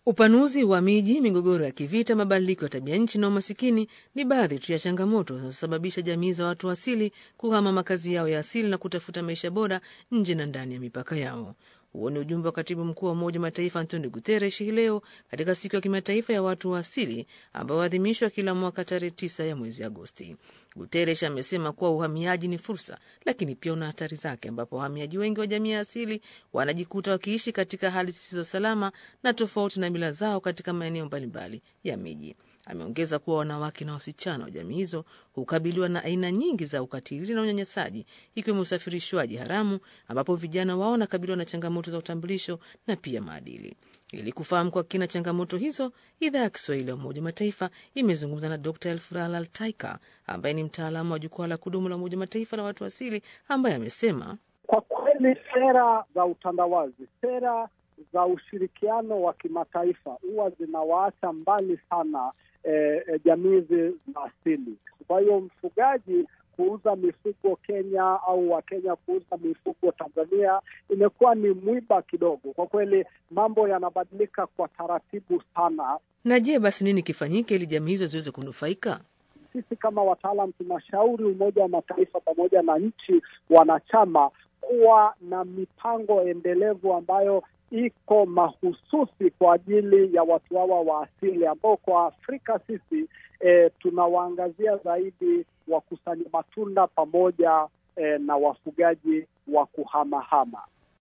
Upanuzi wa miji, migogoro ya kivita, mabadiliko ya tabia nchi na umasikini ni baadhi tu ya changamoto zinazosababisha jamii za watu asili kuhama makazi yao ya asili na kutafuta maisha bora nje na ndani ya mipaka yao. Huo ni ujumbe wa katibu mkuu wa Umoja wa Mataifa Antonio Guterres hii leo katika siku ya kimataifa ya watu wa asili ambayo huadhimishwa kila mwaka tarehe 9 ya mwezi Agosti. Guterres amesema kuwa uhamiaji ni fursa, lakini pia una hatari zake, ambapo wahamiaji wengi wa jamii ya asili wanajikuta wakiishi katika hali zisizo salama na tofauti na mila zao katika maeneo mbalimbali ya miji. Ameongeza kuwa wanawake na wasichana wa jamii hizo hukabiliwa na aina nyingi za ukatili na unyanyasaji, ikiwemo usafirishwaji haramu, ambapo vijana wao wanakabiliwa na changamoto za utambulisho na pia maadili. Ili kufahamu kwa kina changamoto hizo, idhaa ya Kiswahili ya Umoja wa Mataifa imezungumza na Dr. Elfurah Al-Taika ambaye ni mtaalamu wa jukwaa la kudumu la Umoja wa Mataifa la watu asili, ambaye amesema kwa kweli sera za utandawazi, sera za ushirikiano wa kimataifa huwa zinawaacha mbali sana jamii za asili. Kwa hiyo mfugaji kuuza mifugo Kenya au Wakenya kuuza mifugo Tanzania imekuwa ni mwiba kidogo. Kwa kweli mambo yanabadilika kwa taratibu sana. Na je, basi nini kifanyike ili jamii hizo ziweze kunufaika? Sisi kama wataalam tunashauri Umoja wa Mataifa pamoja na nchi wanachama kuwa na mipango endelevu ambayo iko mahususi kwa ajili ya watu hawa wa asili, ambao kwa Afrika sisi tunawaangazia zaidi wakusanya matunda pamoja na wafugaji wa kuhamahama.